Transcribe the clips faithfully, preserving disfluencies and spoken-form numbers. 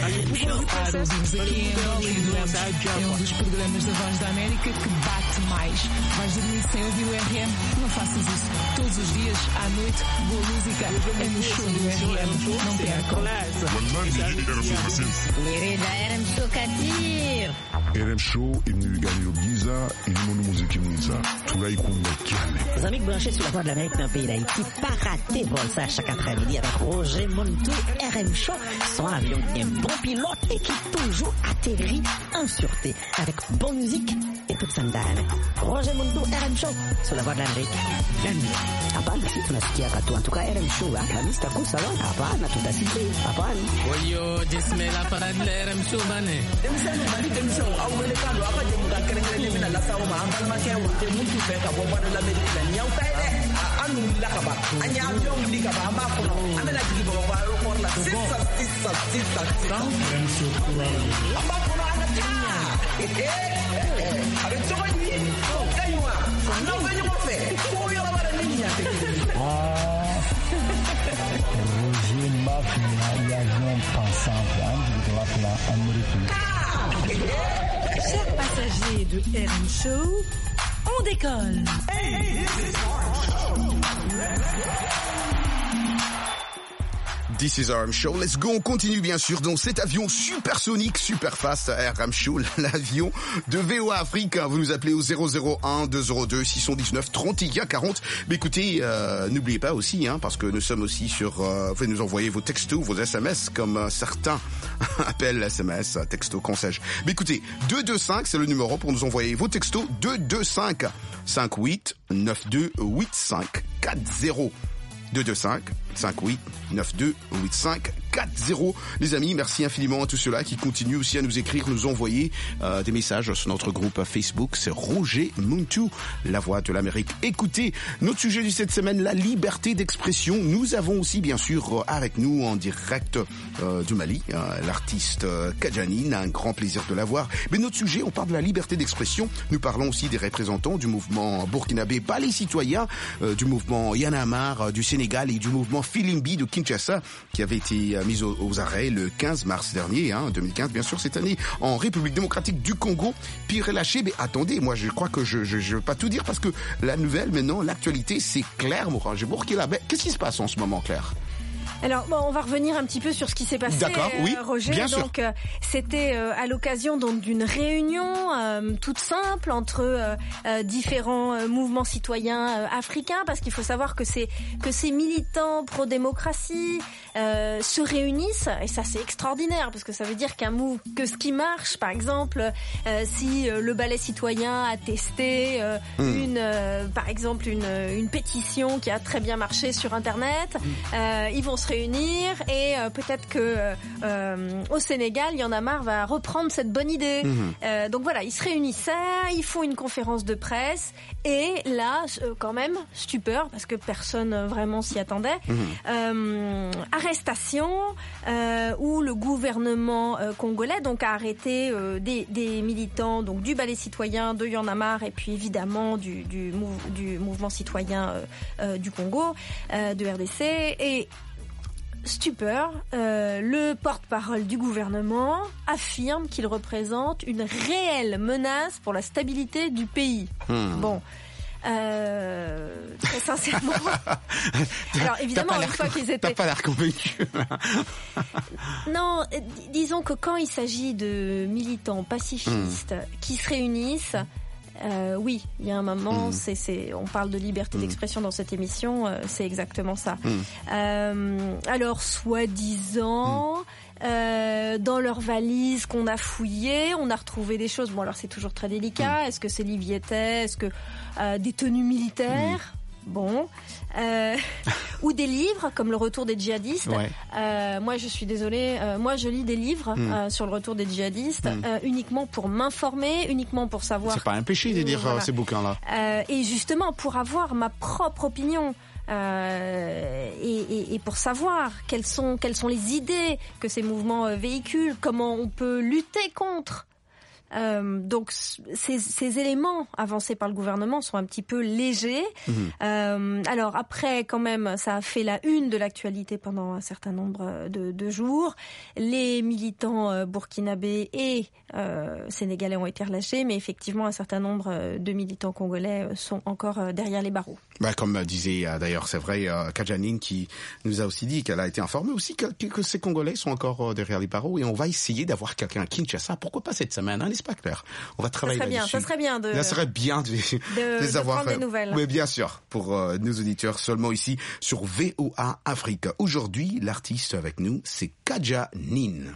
Ouvintes aqui em Hollywood, é um dos programas da Voz da América que bate mais. Vais dormir sem ouvir o R M? Não faças isso. Todos os dias, à noite, boa música é no show do R M. Não percam. Querida, R M Show Kadir. R M Show imeniganiliza ilimono muzikiliza tunaikumbatiane. Les amis branchés sur la voix de l'Amérique dans le pays d'Haïti, pas rater vol ça chaque après-midi avec Roger Montou, R M Show, son avion un bon pilote et qui toujours atterrit en sûreté avec bonne musique et toute sa dame. Roger Montou, R M Show, sur la voix de l'Amérique. Hapana, si tunasikia katu. En tout cas, R M Show, Alhamisi taku sawa. Hapana, tutasikia. Hapana. Wayo, jismela parade la R M Show bane. Demisano mali demisano au wele kando apa je muda kerengere mina la sawo ma ambal ma ke wote muntu fe ka bo bana la medina la nyaw tay de anu la ka ba anya avion li ka ba ma ko amela jigi bo ba ro por la sissa sissa sissa R M Show amba ko na ana tinya eh avec to ni kaywa no venyo mo fe ko yo ba la niña Roger Mafia y avion pensant de la plan américain. Chers passagers de R M Show, on décolle. Hey, this is our show. This is R M Show. Let's go. On continue bien sûr dans cet avion supersonique, super fast R M Show, l'avion de V O A Afrique. Vous nous appelez au zéro zéro un deux zéro deux six un neuf trente et un quarante. Mais écoutez, euh, n'oubliez pas aussi, hein, parce que nous sommes aussi sur, euh, vous pouvez nous envoyer vos textos, vos S M S, comme euh, certains appellent S M S, texto, qu'on sais-je. Mais écoutez, deux deux cinq, c'est le numéro pour nous envoyer vos textos. deux deux cinq cinq huit neuf deux huit cinq quatre zéro. deux deux cinq cinq huit neuf deux huit cinq quatre zéro. Les amis, merci infiniment à tous ceux-là qui continuent aussi à nous écrire, nous envoyer euh, des messages sur notre groupe Facebook. C'est Roger Montou, la voix de l'Amérique. Écoutez, notre sujet de cette semaine, la liberté d'expression. Nous avons aussi bien sûr avec nous en direct euh, du Mali, euh, l'artiste euh, Kadjanine, un grand plaisir de la voir. Mais notre sujet, on parle de la liberté d'expression. Nous parlons aussi des représentants du mouvement burkinabé, pas les citoyens, euh, du mouvement Y'en a marre euh, du Sénégal et du mouvement Filimbi de Kinshasa qui avait été euh, mis aux, aux arrêts le quinze mars dernier, hein, deux mille quinze bien sûr, cette année en République démocratique du Congo, puis relâché. Mais attendez, moi je crois que je je, je veux pas tout dire parce que la nouvelle maintenant, l'actualité, c'est Claire Morin-Bourkina. Qu'est-ce qui se passe en ce moment, Claire? Alors, bon, on va revenir un petit peu sur ce qui s'est passé, D'accord, oui, euh, Roger. Bien donc, euh, c'était euh, à l'occasion donc d'une réunion euh, toute simple entre euh, euh, différents euh, mouvements citoyens euh, africains, parce qu'il faut savoir que c'est que ces militants pro-démocratie euh, se réunissent, et ça c'est extraordinaire, parce que ça veut dire qu'un move, que ce qui marche, par exemple, euh, si euh, le Balai citoyen a testé euh, mmh. une, euh, par exemple, une une pétition qui a très bien marché sur Internet, mmh. euh, ils vont se réunir et euh, peut-être que euh, au Sénégal, Y'en a marre va reprendre cette bonne idée. Mmh. Euh, donc voilà, ils se réunissaient, ils font une conférence de presse et là, euh, quand même, stupeur parce que personne euh, vraiment s'y attendait. Mmh. Euh, arrestation euh, où le gouvernement euh, congolais donc a arrêté euh, des, des militants donc du Balai citoyen, de Y'en a marre et puis évidemment du, du, mou- du mouvement citoyen euh, euh, du Congo, euh, de R D C et stupeur, euh, le porte-parole du gouvernement affirme qu'il représente une réelle menace pour la stabilité du pays. Mmh. Bon, euh, très sincèrement. Alors évidemment, une fois qu'ils étaient. T'as pas l'air convaincu. Non, disons que quand il s'agit de militants pacifistes mmh. qui se réunissent. Euh, oui, il y a un moment, mmh. c'est, c'est, on parle de liberté mmh. d'expression dans cette émission, euh, c'est exactement ça. Mmh. Euh, alors, soi-disant, mmh. euh, dans leurs valises qu'on a fouillées, on a retrouvé des choses. Bon, alors c'est toujours très délicat. Mmh. Est-ce que c'est Livietais? Est-ce que euh, des tenues militaires? Mmh. Bon, euh, ou des livres comme Le Retour des djihadistes. Ouais. Euh, moi, je suis désolée. Euh, moi, je lis des livres mmh. euh, sur le retour des djihadistes mmh. euh, uniquement pour m'informer, uniquement pour savoir. C'est pas un péché de lire voilà. ces bouquins-là. Euh, et justement pour avoir ma propre opinion. Euh, et, et, et pour savoir quelles sont quelles sont les idées que ces mouvements euh, véhiculent, comment on peut lutter contre. Euh, donc ces, ces éléments avancés par le gouvernement sont un petit peu légers. Mmh. Euh, alors après, quand même, ça a fait la une de l'actualité pendant un certain nombre de, de jours. Les militants euh, burkinabés et euh, sénégalais ont été relâchés, mais effectivement, un certain nombre de militants congolais sont encore euh, derrière les barreaux. Bah, comme disait euh, d'ailleurs, c'est vrai, euh, Kadjanine qui nous a aussi dit qu'elle a été informée aussi que, que ces Congolais sont encore euh, derrière les barreaux, et on va essayer d'avoir quelqu'un à Kinshasa. Pourquoi pas cette semaine, hein, n'est-ce pas, Claire? On va travailler ça serait là-dessus. Bien, ça serait bien de. Ça serait bien de, de, de les de avoir. Prendre des nouvelles. Mais bien sûr, pour euh, nos auditeurs seulement ici sur V O A Afrique. Aujourd'hui, l'artiste avec nous, c'est Kadjanine.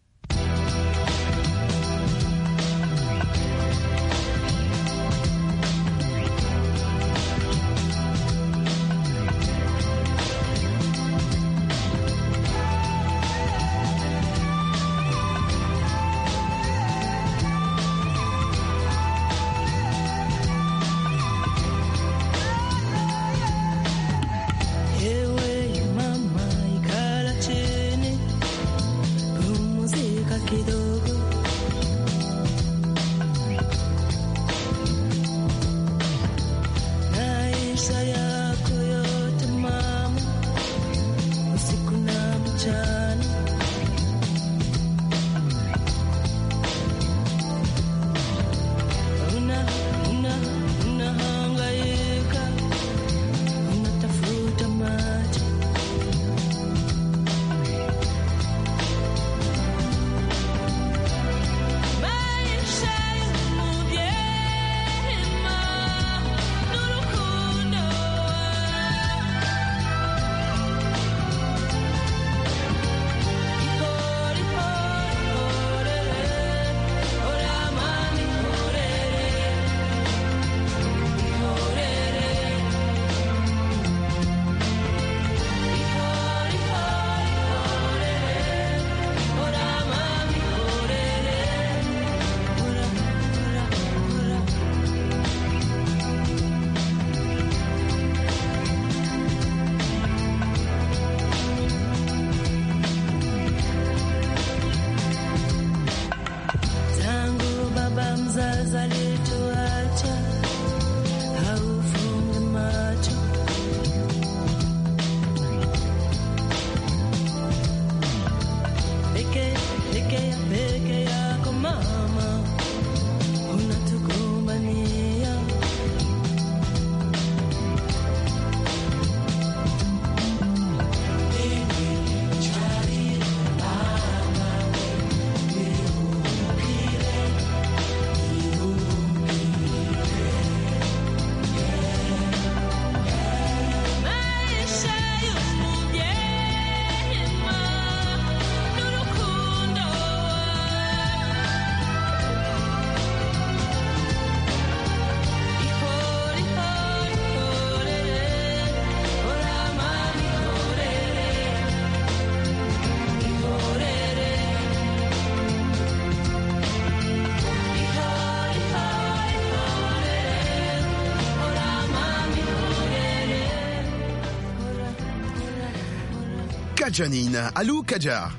Kadjanine. Allô, Kadja?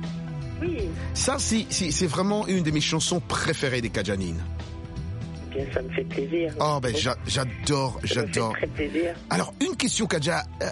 Oui. Ça, c'est, c'est, c'est vraiment une de mes chansons préférées des Kadjanine. Bien, ça me fait plaisir. Oh, ben, j'a, j'adore, ça j'adore. Me fait très plaisir. Alors, une question, Kadja. Euh,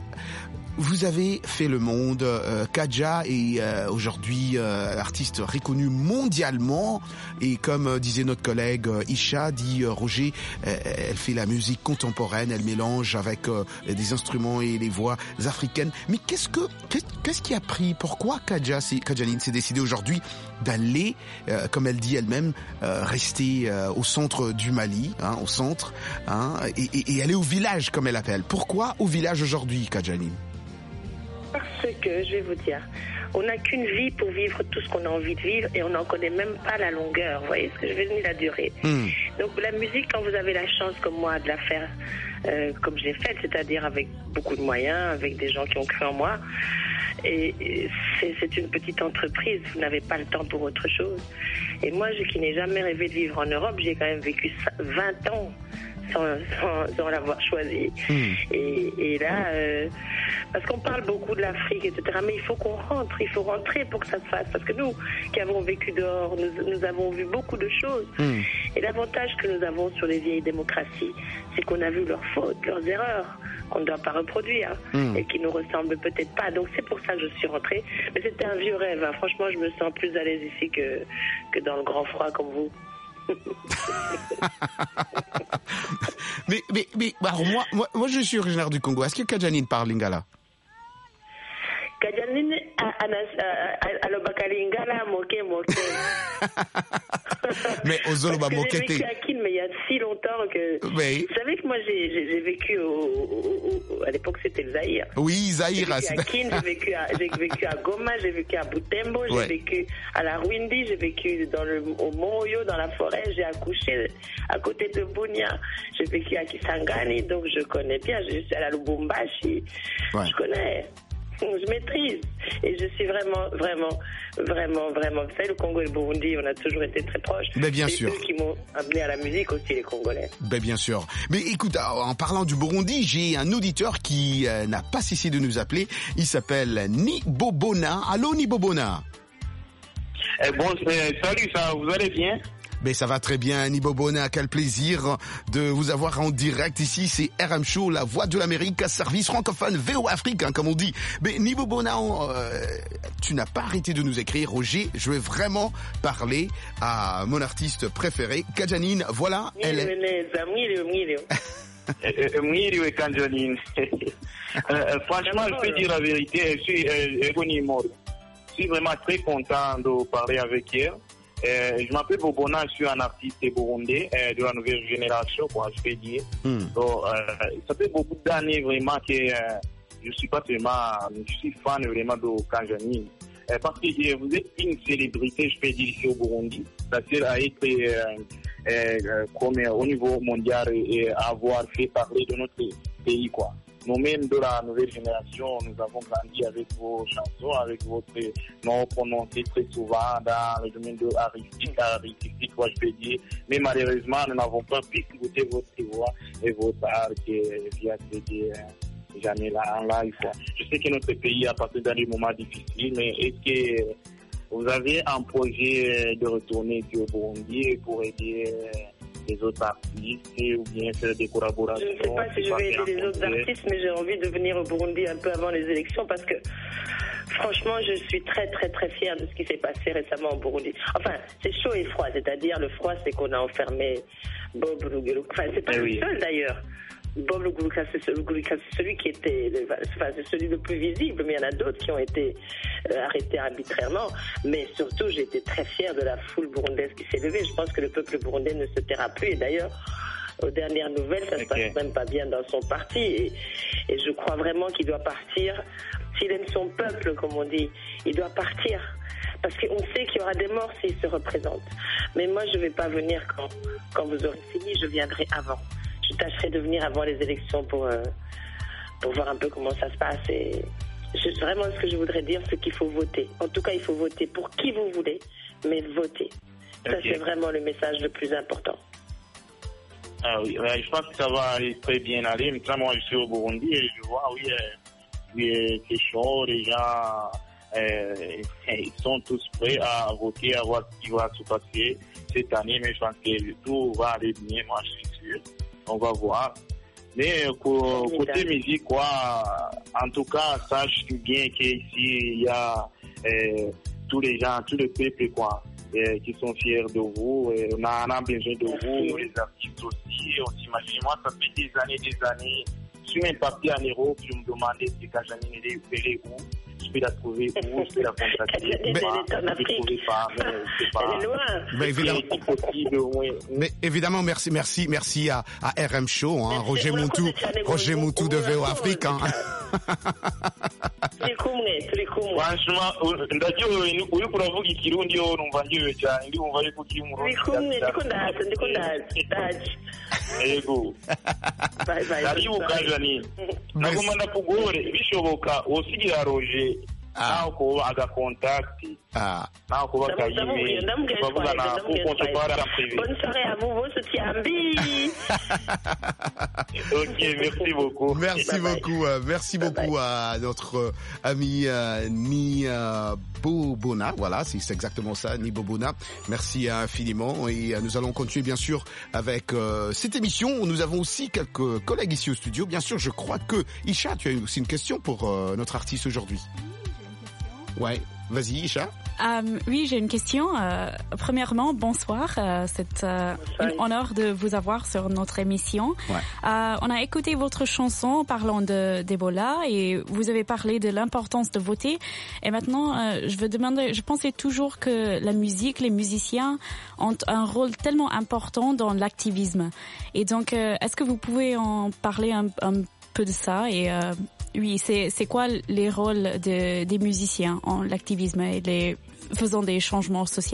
Vous avez fait le monde. Euh, Kadja est euh, aujourd'hui euh, artiste reconnu mondialement, et comme euh, disait notre collègue euh, Isha, dit euh, Roger, euh, elle fait la musique contemporaine, elle mélange avec euh, des instruments et les voix africaines. Mais qu'est-ce que qu'est-ce, qu'est-ce qui a pris? Pourquoi Kadja, c'est, Kadjanine s'est décidée aujourd'hui d'aller, euh, comme elle dit elle-même, euh, rester euh, au centre du Mali, hein, au centre, hein, et, et, et aller au village comme elle appelle. Pourquoi au village aujourd'hui, Kadjanine? Parce que, je vais vous dire, on n'a qu'une vie pour vivre tout ce qu'on a envie de vivre, et on n'en connaît même pas la longueur, vous voyez ce que je veux dire, la durée. Mm. Donc la musique, quand vous avez la chance comme moi de la faire euh, comme j'ai fait, c'est-à-dire avec beaucoup de moyens, avec des gens qui ont cru en moi, et, et c'est, c'est une petite entreprise, vous n'avez pas le temps pour autre chose. Et moi, je, qui n'ai jamais rêvé de vivre en Europe, j'ai quand même vécu vingt ans. sans, sans, sans l'avoir choisi. Mmh. Et, et là, euh, parce qu'on parle beaucoup de l'Afrique, et cetera, mais il faut qu'on rentre, il faut rentrer pour que ça se fasse. Parce que nous, qui avons vécu dehors, nous, nous avons vu beaucoup de choses. Mmh. Et l'avantage que nous avons sur les vieilles démocraties, c'est qu'on a vu leurs fautes, leurs erreurs, qu'on ne doit pas reproduire, mmh. et qui nous ressemblent peut-être pas. Donc c'est pour ça que je suis rentrée. Mais c'était un vieux rêve. Hein. Franchement, je me sens plus à l'aise ici que, que dans le grand froid comme vous. mais, mais, mais alors moi, moi, moi, je suis originaire du Congo. Est-ce que Kadjanine parle lingala? Kadjanine alobaka lingala moke moke. Mais ozoloba mokete. J'ai vécu à Kin, mais il y a si longtemps que. Mais... Vous savez que moi j'ai, j'ai, j'ai vécu au, au, au, à l'époque c'était le Zaïre. Oui, Zaïre. J'ai vécu à Kin, j'ai vécu à, j'ai vécu à Goma, j'ai vécu à Butembo, j'ai ouais. vécu à la Rwindi, j'ai vécu dans le au Mont-Oyo dans la forêt, j'ai accouché à côté de Bunia, j'ai vécu à Kisangani, donc je connais bien. Je suis à la Lubumbashi, ouais. je connais. Je maîtrise et je suis vraiment, vraiment, vraiment, vraiment. Vous savez, le Congo et le Burundi, on a toujours été très proches. Mais bien c'est sûr. C'est eux qui m'ont amené à la musique aussi, les Congolais. Ben bien sûr. Mais écoute, en parlant du Burundi, j'ai un auditeur qui euh, n'a pas cessé de nous appeler. Il s'appelle Nibobona. Allô, Nibobona. Eh bon, salut, ça, vous allez bien? Ben ça va très bien, Nibobona, quel plaisir de vous avoir en direct ici, c'est R M Show, la voix de l'Amérique, service francophone V O Afrique, hein, comme on dit. Mais Nibobona, euh, tu n'as pas arrêté de nous écrire, Roger, je vais vraiment parler à mon artiste préféré, Kadjanine, voilà, elle est... Kadjanine. Franchement, je peux dire la vérité, je suis, euh, je suis vraiment très content de parler avec elle. Euh, je m'appelle Bobona, je suis un artiste burundais euh, de la nouvelle génération, quoi, je peux dire. Mm. Donc, euh, ça fait beaucoup d'années vraiment que euh, je suis pas vraiment, je suis fan vraiment de Kadjanine. Euh, parce que euh, vous êtes une célébrité, je peux dire, ici au Burundi. C'est-à-dire à être euh, euh, comme euh, au niveau mondial et, et avoir fait parler de notre pays, quoi. Nous-mêmes de la nouvelle génération, nous avons grandi avec vos chansons, avec votre nom prononcé très souvent dans le domaine de artistique, artistique, quoi, je peux dire. Mais malheureusement, nous n'avons pas pu écouter votre voix et votre art qui vient de jamais là en live, quoi. Je sais que notre pays a passé dans des moments difficiles, mais est-ce que vous avez un projet de retourner au Burundi pour aider les autres artistes ou bien faire des collaborations? Je ne sais pas si je vais aider les autres artistes, mais j'ai envie de venir au Burundi un peu avant les élections parce que franchement, je suis très très très fière de ce qui s'est passé récemment au Burundi. Enfin, c'est chaud et froid, c'est-à-dire le froid, c'est qu'on a enfermé Bob Ruguru. Enfin, c'est pas eh le oui. seul d'ailleurs. Bob Rugurika, c'est celui qui était, enfin, c'est celui le plus visible, mais il y en a d'autres qui ont été euh, arrêtés arbitrairement. Mais surtout, j'ai été très fière de la foule burundaise qui s'est levée. Je pense que le peuple burundais ne se taira plus. Et d'ailleurs, aux dernières nouvelles, ça ne okay. se passe même pas bien dans son parti. Et, et je crois vraiment qu'il doit partir. S'il aime son peuple, comme on dit, il doit partir. Parce qu'on sait qu'il y aura des morts s'il se représente. Mais moi, je ne vais pas venir quand, quand vous aurez fini, je viendrai avant. Je tâcherai de venir avant les élections pour, euh, pour voir un peu comment ça se passe. Et je, vraiment, ce que je voudrais dire, c'est qu'il faut voter. En tout cas, il faut voter pour qui vous voulez, mais voter. Ça, okay. c'est vraiment le message le plus important. Ah oui, ouais, je pense que ça va aller très bien aller. Mais moi, je suis au Burundi et je vois, oui, euh, c'est chaud. Les gens euh, ils sont tous prêts à voter, à voir ce qui va se passer cette année. Mais je pense que tout va aller bien, moi, je suis sûr. On va voir. Mais côté musique, quoi, en tout cas, sache bien qu'ici, il y a euh, tous les gens, tous les peuples, quoi, euh, qui sont fiers de vous. Et on, a, on a besoin de Merci. vous, les artistes aussi. On s'imagine, moi, ça fait des années, des années. Je suis même parti en Europe, je me demandais si Kadjanine est où. Je peux la trouver où, je peux la contacter. Elle est en Afrique. Pas, mais c'est pas. Elle est loin. Mais évidemment, possible, oui. Mais évidemment, merci, merci, merci à, à R M Show, hein, merci, Roger Moutou, Roger Moutou de V O Afrique, hein. Franchement, ndacho uyu kuravuga ikirundi yo numva ngiwe cyane ndi umva yuko kiri mu Rondi. Ndikumwe ndiko ndaza ndiko ndaza ndaje. Yego. Bye bye. Karibu Kadjanine. Nagomba ndakugore bishoboka wosigira Roger naho kuba aga contact ah naho kuba kayimi bavuga na kuko topara en privé. Bonne soirée à vous, vos Tiambi. Ok, merci beaucoup. Merci bye beaucoup, bye. Euh, merci bye beaucoup bye. À notre euh, ami euh, Ni euh, Bobona. Voilà, c'est, c'est exactement ça, Ni Bobona. Merci infiniment et euh, nous allons continuer bien sûr avec euh, cette émission. Nous avons aussi quelques collègues ici au studio. Bien sûr, je crois que Isha, tu as aussi une question pour euh, notre artiste aujourd'hui. Ouais, vas-y Isha. Um, oui, j'ai une question. Euh, premièrement, bonsoir. Euh, c'est euh, un honneur de vous avoir sur notre émission. Ouais. Euh, on a écouté votre chanson parlant de d'Ebola et vous avez parlé de l'importance de voter. Et maintenant, euh, je veux demander, je pensais toujours que la musique, les musiciens ont un rôle tellement important dans l'activisme. Et donc, euh, est-ce que vous pouvez en parler un, un peu de ça et euh, oui, c'est c'est quoi les rôles de, des musiciens en l'activisme et les faisant des changements sociaux?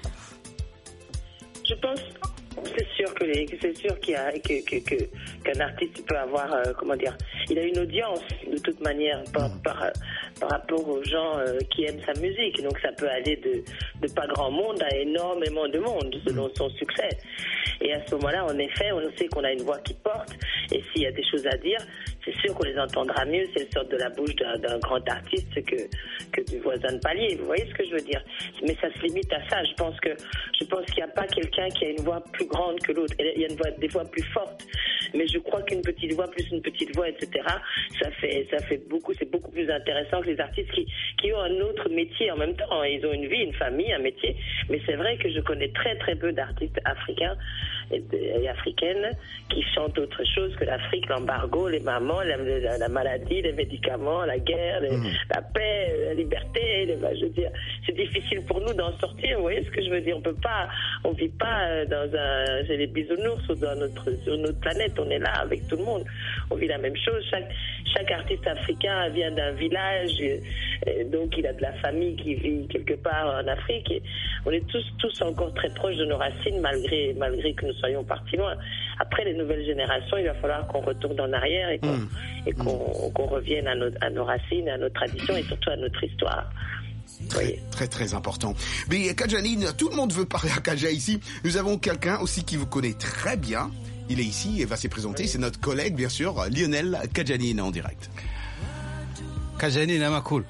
Je pense, c'est sûr que les, c'est sûr qu'il y a que, que, que qu'un artiste peut avoir, euh, comment dire, il a une audience de toute manière par par, par rapport aux gens euh, qui aiment sa musique. Donc ça peut aller de de pas grand monde à énormément de monde selon son succès. Et à ce moment-là, en effet, on sait qu'on a une voix qui porte. Et s'il y a des choses à dire, c'est sûr qu'on les entendra mieux si elles sortent de la bouche d'un, d'un grand artiste que que du voisin de palier. Vous voyez ce que je veux dire? Mais ça se limite à ça. Je pense que je pense qu'il n'y a pas quelqu'un qui a une voix plus grande que l'autre. Il y a une voix, des voix plus fortes. Mais je crois qu'une petite voix plus une petite voix, et cetera. Ça fait ça fait beaucoup. C'est beaucoup plus intéressant que les artistes qui qui ont un autre métier en même temps. Ils ont une vie, une famille, un métier. Mais c'est vrai que je connais très très peu d'artistes africains et, de, et africaines qui chantent autre chose que l'Afrique, l'embargo, les mamans, la, la, la maladie, les médicaments, la guerre, les, mmh. la paix, la liberté. Les, bah, je veux dire, c'est difficile pour nous d'en sortir. Vous voyez ce que je veux dire? On peut pas, on vit pas dans un, j'ai les bisounours ou dans notre, sur notre planète. On est là avec tout le monde. On vit la même chose. Chaque, chaque artiste africain vient d'un village, et donc il a de la famille qui vit quelque part en Afrique. Et on est tous, tous encore très proches de nos racines, malgré, malgré que nous soyons partis loin. Après, les nouvelles générations, il va falloir qu'on retourne en arrière et qu'on, mmh. et qu'on, qu'on revienne à nos, à nos racines, à nos traditions et surtout à notre histoire. Très, oui. très, très important. Mais Kadjanine, tout le monde veut parler à Kadja ici. Nous avons quelqu'un aussi qui vous connaît très bien. Il est ici et va se présenter. Oui. C'est notre collègue, bien sûr, Lionel Kadjanine en direct. Kadjanine, nama cool.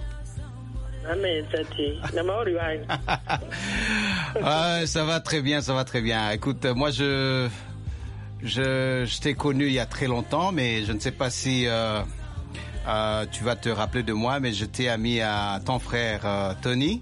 Ah, ça va très bien, ça va très bien. Écoute, moi je, je, je t'ai connu il y a très longtemps, mais je ne sais pas si euh, euh, tu vas te rappeler de moi, mais j'étais ami à ton frère euh, Tony.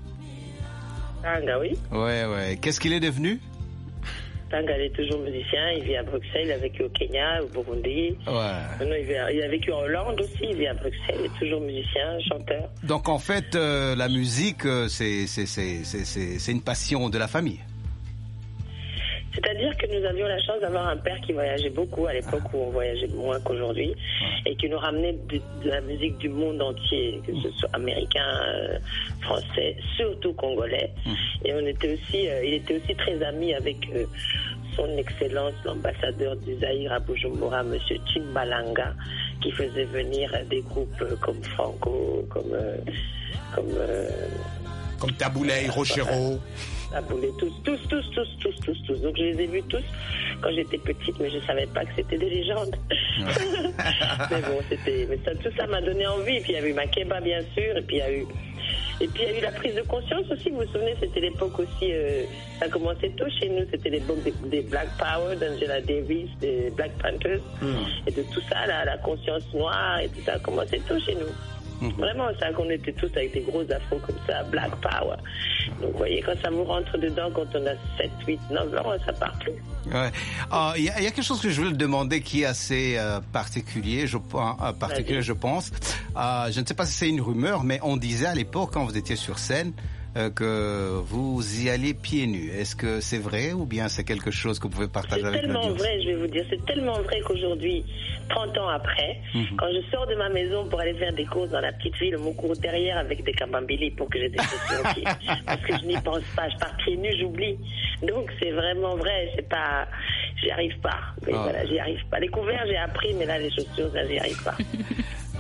Tanga, oui. Ouais, ouais. Qu'est-ce qu'il est devenu? Tanga, il est toujours musicien, il vit à Bruxelles, il a vécu au Kenya, au Burundi. Ouais. Maintenant, il, vit à, il a vécu en Hollande aussi, il vit à Bruxelles, il est toujours musicien, chanteur. Donc en fait, euh, la musique, c'est, c'est, c'est, c'est, c'est, c'est une passion de la famille. C'est-à-dire que nous avions la chance d'avoir un père qui voyageait beaucoup à l'époque ah. où on voyageait moins qu'aujourd'hui ah. et qui nous ramenait de, de la musique du monde entier, que ce soit américain, euh, français, surtout congolais. Mmh. Et on était aussi, euh, il était aussi très ami avec euh, son excellence, l'ambassadeur du Zaïre à Bujumbura, monsieur Chimbalanga, qui faisait venir des groupes euh, comme Franco, comme euh, comme euh, comme Taboulay, Rochero. Taboulay, tous, tous, tous, tous, tous, tous, tous. Donc je les ai vus tous quand j'étais petite, mais je savais pas que c'était des légendes. Ouais. Mais bon, c'était, mais ça, tout ça m'a donné envie. Et puis il y a eu Makeba, bien sûr, et puis il y a eu, et puis il y a eu la prise de conscience aussi. Vous vous souvenez, c'était l'époque aussi, euh, ça commençait tôt chez nous. C'était l'époque des, des Black Power, d'Angela Davis, des Black Panthers, mm. et de tout ça, là, la conscience noire et tout ça a commencé tôt chez nous. Mmh. Vraiment, ça qu'on était tous avec des gros afros comme ça, Black Power. Donc, vous voyez, quand ça vous rentre dedans, quand on a sept, huit, neuf ans, ça part plus. Ouais. Il uh, y, y a quelque chose que je voulais te demander qui est assez euh, particulier, je, euh, particulier, je pense. Euh, je ne sais pas si c'est une rumeur, mais on disait à l'époque, quand vous étiez sur scène, euh, que vous y alliez pieds nus. Est-ce que c'est vrai ou bien c'est quelque chose que vous pouvez partager c'est avec nous? C'est tellement vrai, je vais vous dire. C'est tellement vrai qu'aujourd'hui, trente ans après, mm-hmm. quand je sors de ma maison pour aller faire des courses dans la petite ville, on me court derrière avec des camambili pour que j'ai des chaussures au pied. Parce que je n'y pense pas. Je pars pieds nus, j'oublie. Donc c'est vraiment vrai. C'est pas, j'y arrive pas. Mais oh. voilà, j'y arrive pas. Les couverts, j'ai appris, mais là, les chaussures, là, j'y arrive pas.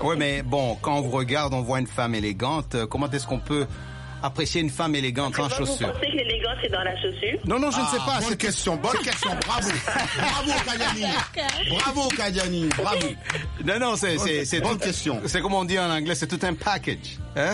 Oui, mais bon, quand on vous regarde, on voit une femme élégante. Comment est-ce qu'on peut apprécier une femme élégante sans chaussures? Vous pensez que l'élégance est dans la chaussure? Non, non, je ah, ne sais pas. Bonne question, bonne question. Bravo. Bravo, Kadiani. Bravo, Kadiani. Bravo. Non, non, c'est, c'est, c'est bonne tout, question. C'est comme on dit en anglais, c'est tout un package. Hein?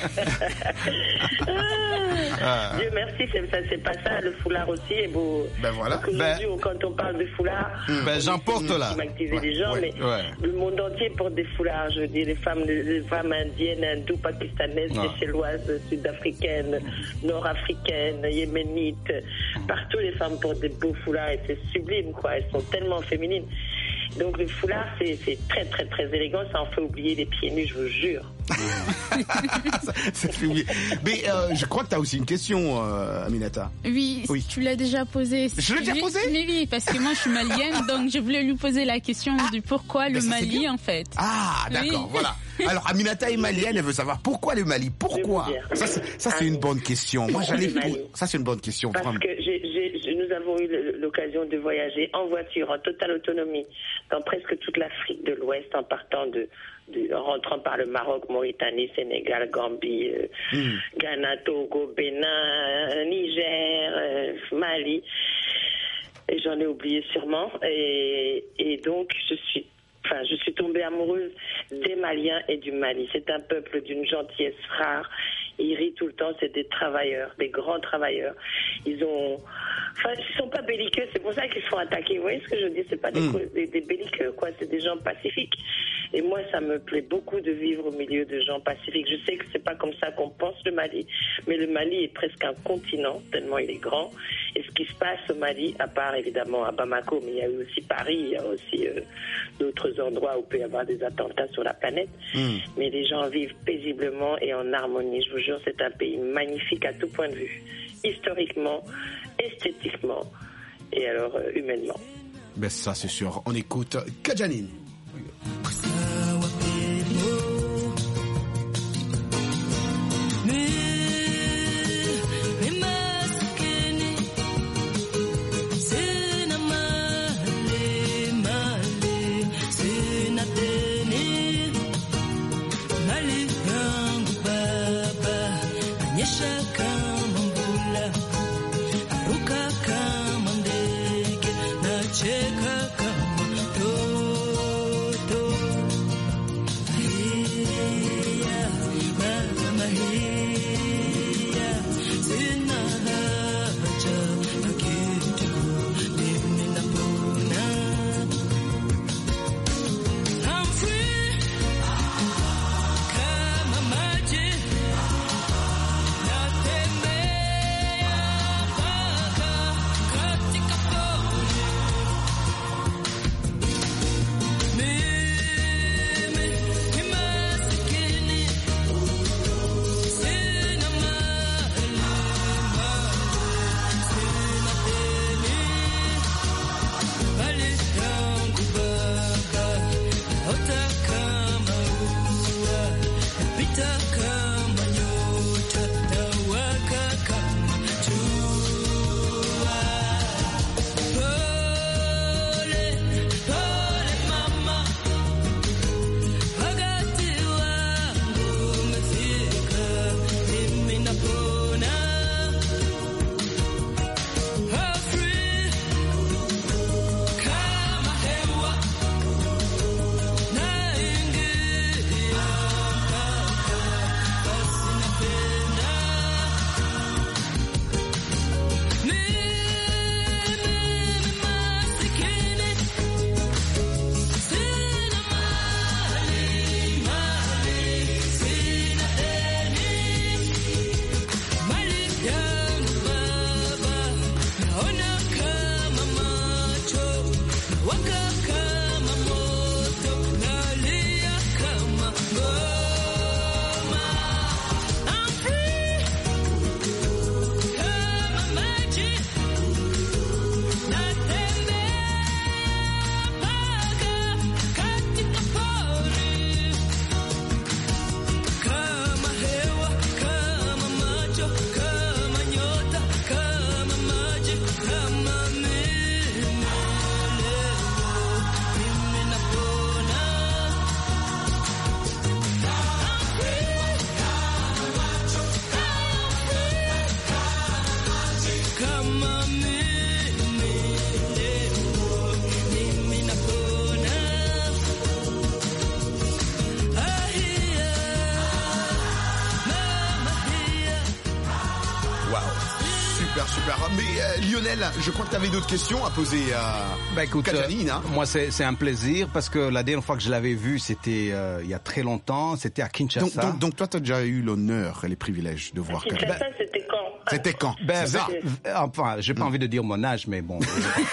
ah. Dieu merci, c'est, ça, c'est pas ça. Le foulard aussi est beau. Ben voilà. Ben, ben, quand on parle de foulard, ben, j'en porte là. Ouais, les gens, ouais, mais ouais. Le monde entier porte des foulards. Je veux dire, les femmes, les femmes indiennes, hindoues, pakistanaises, ouais. Seychelloises, sud-africaines, nord-africaines, yéménites. Partout, les femmes portent des beaux foulards et c'est sublime, quoi. Elles sont tellement féminines. Donc le foulard, c'est, c'est très très très élégant, ça en fait oublier les pieds nus, je vous jure. ça, ça fait oublier. Mais euh, je crois que tu as aussi une question, euh, Aminata. Oui, oui, tu l'as déjà posée. Je l'ai déjà posée? Mais oui, parce que moi je suis malienne, donc je voulais lui poser la question ah, du pourquoi le Mali en fait. Ah, d'accord, oui. Voilà. Alors Aminata est malienne, elle veut savoir pourquoi le Mali, pourquoi? Ça, c'est, ça, c'est une bonne question. Moi j'allais pour... Ça c'est une bonne question. Parce vraiment. que j'ai, j'ai, nous avons eu l'occasion de voyager en voiture, en totale autonomie, dans presque toute l'Afrique de l'Ouest, en partant de, de en rentrant par le Maroc, Mauritanie, Sénégal, Gambie, euh, mm. Ghana, Togo, Bénin, Niger, euh, Mali. Et j'en ai oublié sûrement. Et, et donc je suis Enfin, je suis tombée amoureuse des Maliens et du Mali. C'est un peuple d'une gentillesse rare. Ils rient tout le temps. C'est des travailleurs, des grands travailleurs. Ils ont, enfin, ils sont pas belliqueux. C'est pour ça qu'ils se font attaquer. Vous voyez ce que je dis? C'est pas des, mmh. des, des belliqueux, quoi. C'est des gens pacifiques. Et moi, ça me plaît beaucoup de vivre au milieu de gens pacifiques. Je sais que c'est pas comme ça qu'on pense le Mali, mais le Mali est presque un continent tellement il est grand. Et ce qui se passe au Mali, à part évidemment à Bamako, mais il y a eu aussi Paris, il y a aussi euh, d'autres endroits où il peut y avoir des attentats sur la planète. Mmh. Mais les gens vivent paisiblement et en harmonie. Je vous jure, c'est un pays magnifique à tout point de vue, historiquement, esthétiquement et alors euh, humainement. Ben ça c'est sûr. On écoute Kajanine. Cheka kama Super. Mais euh, Lionel, je crois que tu avais d'autres questions à poser à bah, écoute, Kadjanine. Hein. Euh, moi, c'est, c'est un plaisir parce que la dernière fois que je l'avais vu, c'était euh, il y a très longtemps. C'était à Kinshasa. Donc, donc, donc toi, tu as déjà eu l'honneur et les privilèges de voir Kinshasa. Kinshasa, c'était quand C'était quand ben, c'est ça ben, Enfin, j'ai pas mmh. envie de dire mon âge, mais bon.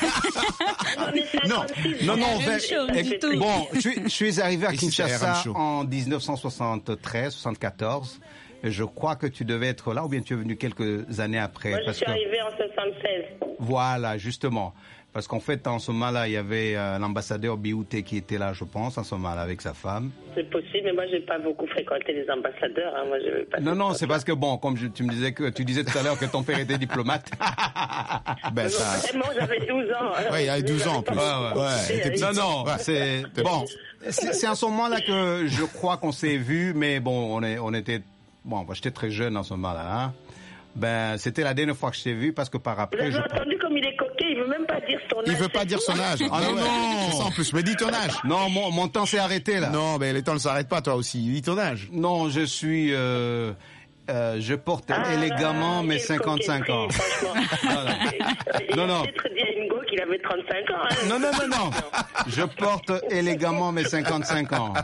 non, non, non. Ben, bon, je suis, je suis arrivé à Kinshasa en dix-neuf cent soixante-treize, soixante-quatorze. Je crois que tu devais être là, ou bien tu es venu quelques années après. Moi, je parce suis que... arrivé en soixante-seize. Voilà, justement. Parce qu'en fait, en ce moment-là, il y avait euh, l'ambassadeur Biouté qui était là, je pense, en ce moment-là, avec sa femme. C'est possible, mais moi, j'ai pas beaucoup fréquenté les ambassadeurs. Hein. Moi, je veux pas. Non, non, c'est parce que bon, comme je, tu me disais que tu disais tout à l'heure que ton père était diplomate. ben ça. Vraiment, j'avais douze ans. Oui, il y a douze ans en plus. Ouais, ouais. Ouais. Non, non, ouais. c'est bon. C'est, c'est en ce moment-là que je crois qu'on s'est vu, mais bon, on est, on était. Bon, moi, j'étais très jeune en ce moment-là. Hein. Ben, c'était la dernière fois que je t'ai vu parce que par après. Vous avez je... entendu comme il est coquet, il veut même pas dire son âge. Il veut pas dire son âge. Ah non, non. C'est ça en plus. Mais dis ton âge. Non, mon, mon temps s'est arrêté là. Non, mais les temps ne s'arrêtent pas, toi aussi. Dis ton âge. Non, je suis. Euh... Euh, je porte ah, élégamment mes cinquante-cinq ans. Voilà. Non, non. Il a peut-être dit à Ingo qu'il avait trente-cinq ans. Hein. Non, non, non, non. Je porte élégamment mes cinquante-cinq ans.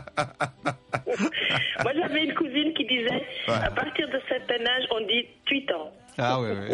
Moi, j'avais une cousine qui disait, ouais. à partir de certain âge, on dit huit ans. Ah oui, oui.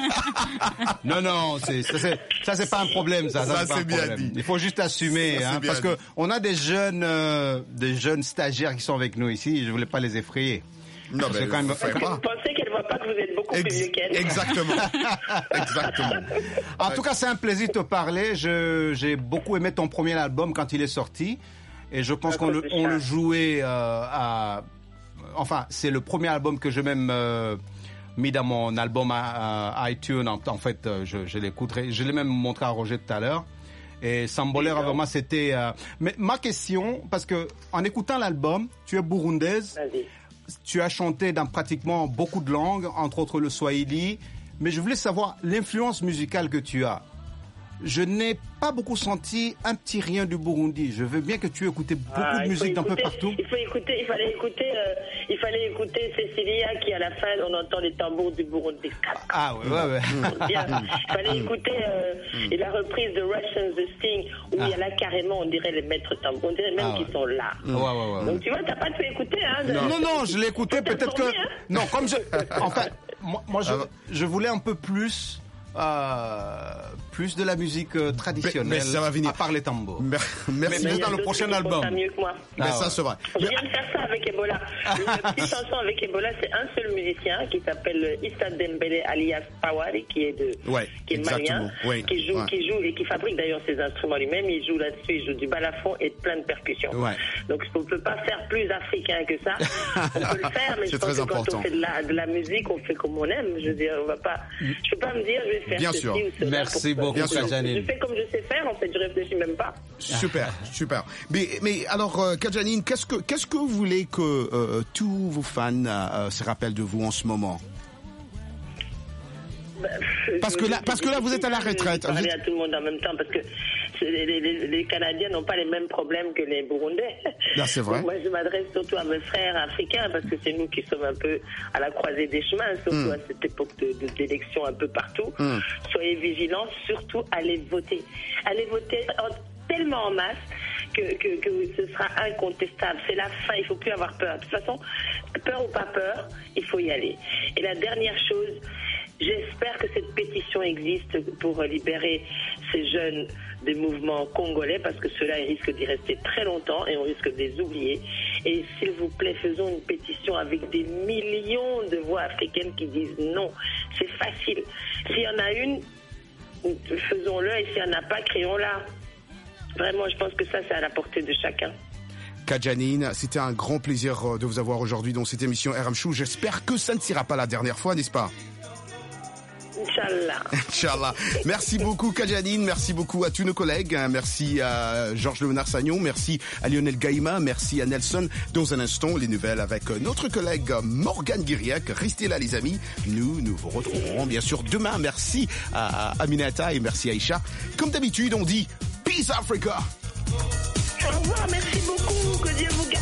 Non, non, c'est, ça, c'est, ça, c'est pas un problème, ça. Ça, ça c'est, pas c'est un bien problème. dit. Il faut juste assumer, ça, hein, parce dit. que on a des jeunes, euh, des jeunes stagiaires qui sont avec nous ici. Je voulais pas les effrayer. Non, mais quand même, parce que vous pensez qu'elle ne voit pas que vous êtes beaucoup Ex- plus vieux qu'elle. Exactement. Exactement. En tout cas, c'est un plaisir de te parler. Je, j'ai beaucoup aimé ton premier album quand il est sorti. Et je pense qu'on le, on le jouait euh, à... Enfin, c'est le premier album que j'ai même euh, mis dans mon album à, à iTunes. En, en fait, je, je l'écouterai. Je l'ai même montré à Roger tout à l'heure. Et Sambolera, vraiment, c'était... Euh... Mais ma question, parce que en écoutant l'album, tu es burundaise. Vas-y. Tu as chanté dans pratiquement beaucoup de langues, entre autres le swahili. Mais je voulais savoir l'influence musicale que tu as. Je n'ai pas beaucoup senti un petit rien du Burundi. Je veux bien que tu aies écouté beaucoup ah, de musique d'un peu partout. Il faut écouter, il fallait écouter, euh, il fallait écouter Cécilia qui à la fin on entend les tambours du Burundi. Ah ouais, ouais, ouais. Bien. Il fallait écouter euh, et la reprise de Russians the Sting où ah. il y a là carrément on dirait les maîtres tambours, on dirait même ah, qu'ils ouais. sont là. Ouais, ouais, ouais, Donc tu vois, t'as pas tout écouté, hein. De... Non, non, non, je l'ai écouté. Peut-être que hein non, comme je, enfin, moi, moi je, je voulais un peu plus. Euh, plus de la musique euh, traditionnelle, mais, mais ça va venir. À part les tambours. Merci. Mais, mais dans le prochain album. Ça mieux que moi. Mais ah, ça, ouais. c'est vrai. Je viens de faire ça avec Ebola. Une petite chanson avec Ebola, c'est un seul musicien qui s'appelle Issa Dembélé alias Pawari, qui est de, ouais, qui est malien, oui, qui joue, ouais. qui joue et qui fabrique d'ailleurs ses instruments lui-même. Il joue là-dessus, il joue du balafon et plein de percussions. Ouais. Donc on ne peut pas faire plus africain que ça. On peut le faire, mais je pense que important. quand on fait de la, de la musique, on fait comme on aime. Je veux dire, on va pas. Je peux pas me dire, je vais faire Bien ceci sûr. ou cela. Merci beaucoup, Kadjanine. Je fais comme je sais faire, en fait, je réfléchis même pas. Super, super. Mais, mais alors, euh, Kadjanine, qu'est-ce que, qu'est-ce que vous voulez que euh, tous vos fans euh, se rappellent de vous en ce moment? Bah, parce que là, parce que là, vous êtes à la retraite. Je vais parler à tout le monde en même temps parce que les, les, les Canadiens n'ont pas les mêmes problèmes que les Burundais. Là, c'est vrai. Donc moi, je m'adresse surtout à mes frères africains parce que c'est nous qui sommes un peu à la croisée des chemins, surtout mm. à cette époque de, de, d'élection un peu partout. Mm. Soyez vigilants, surtout allez voter. Allez voter en, tellement en masse que, que, que ce sera incontestable. C'est la fin, il ne faut plus avoir peur. De toute façon, peur ou pas peur, il faut y aller. Et la dernière chose, j'espère que cette pétition existe pour libérer ces jeunes des mouvements congolais parce que ceux-là, ils risquent d'y rester très longtemps et on risque de les oublier. Et s'il vous plaît, faisons une pétition avec des millions de voix africaines qui disent non. C'est facile. S'il y en a une, faisons-le et s'il n'y en a pas, créons-la. Vraiment, je pense que ça, c'est à la portée de chacun. Kadjanine, c'était un grand plaisir de vous avoir aujourd'hui dans cette émission R M Show. J'espère que ça ne sera pas la dernière fois, n'est-ce pas? Inch'Allah. Inch'Allah. Merci beaucoup Kajanine, merci beaucoup à tous nos collègues, merci à Georges Léonard Sagnon, merci à Lionel Gaïma, merci à Nelson. Dans un instant, les nouvelles avec notre collègue Morgane Guiriac. Restez là les amis, nous nous vous retrouverons bien sûr demain. Merci à Aminata et merci à Aïcha. Comme d'habitude, on dit Peace Africa. Au revoir, merci beaucoup, que Dieu vous